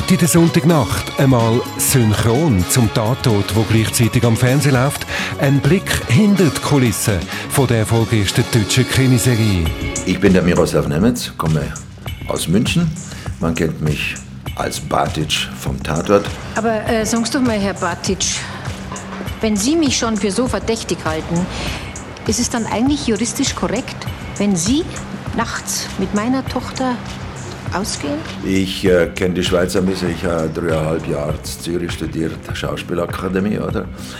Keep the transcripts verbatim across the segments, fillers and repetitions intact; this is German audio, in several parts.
Heute in der Sonntagnacht einmal synchron zum Tatort, wo gleichzeitig am Fernsehen läuft, ein Blick hinter die Kulissen von der erfolgreichsten deutschen Krimiserie. Ich bin der Miroslav Nemetz, komme aus München. Man kennt mich als Bartić vom Tatort. Aber äh, sagst du mal, Herr Bartić, wenn Sie mich schon für so verdächtig halten, ist es dann eigentlich juristisch korrekt, wenn Sie nachts mit meiner Tochter ausgehen? Ich äh, kenne die Schweiz ein bisschen. Ich habe dreieinhalb Jahre in Zürich studiert, Schauspielakademie, oder?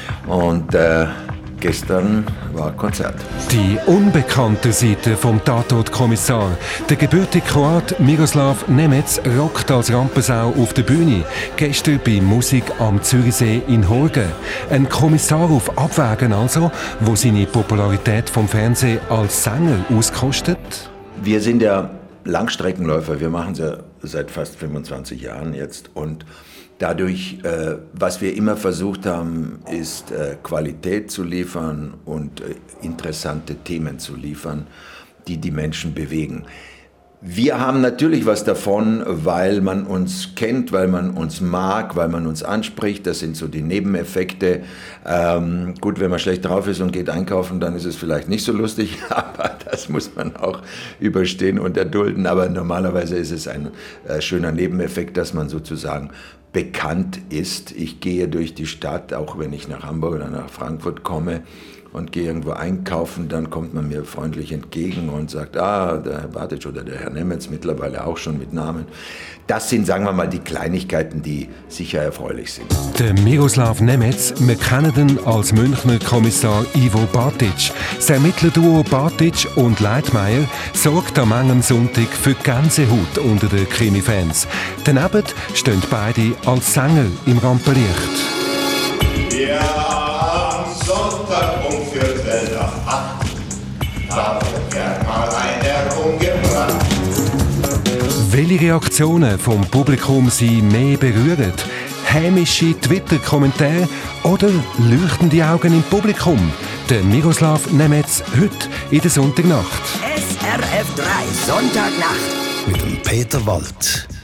Und äh, gestern war Konzert. Die unbekannte Seite vom Tatortkommissar. Der gebürtige Kroat Miroslav Nemetz rockt als Rampensau auf der Bühne. Gestern bei Musik am Zürichsee in Horgen. Ein Kommissar auf Abwägen also, wo seine Popularität vom Fernsehen als Sänger auskostet. Wir sind ja Langstreckenläufer. Wir machen es ja seit fast fünfundzwanzig Jahren jetzt. Und dadurch, äh, was wir immer versucht haben, ist äh, Qualität zu liefern und äh, interessante Themen zu liefern, die die Menschen bewegen. Wir haben natürlich was davon, weil man uns kennt, weil man uns mag, weil man uns anspricht. Das sind so die Nebeneffekte. Ähm, gut, wenn man schlecht drauf ist und geht einkaufen, dann ist es vielleicht nicht so lustig, aber das muss man auch überstehen und erdulden. Aber normalerweise ist es ein äh, schöner Nebeneffekt, dass man sozusagen bekannt ist. Ich gehe durch die Stadt, auch wenn ich nach Hamburg oder nach Frankfurt komme und gehe irgendwo einkaufen, dann kommt man mir freundlich entgegen und sagt, ah, der Herr Bartić oder der Herr Nemetz, mittlerweile auch schon mit Namen. Das sind, sagen wir mal, die Kleinigkeiten, die sicher erfreulich sind. Der Miroslav Nemetz, wir kennen ihn als Münchner Kommissar Ivo Bartić. Das Ermittlerduo Bartić und Leitmeier sorgt am engen Sonntag für Gänsehaut unter den Krimi-Fans. Daneben stehen beide als Sänger im Rampenlicht. Ja, am Sonntag um Viertel nach acht, da wird gern mal einer umgebracht. Welche Reaktionen vom Publikum sie mehr berühren? Hämische Twitter-Kommentare oder leuchtende Augen im Publikum? Der Miroslav Nemetz heute in der Sonntagnacht. S R F drei Sonntagnacht mit dem Peter Wald.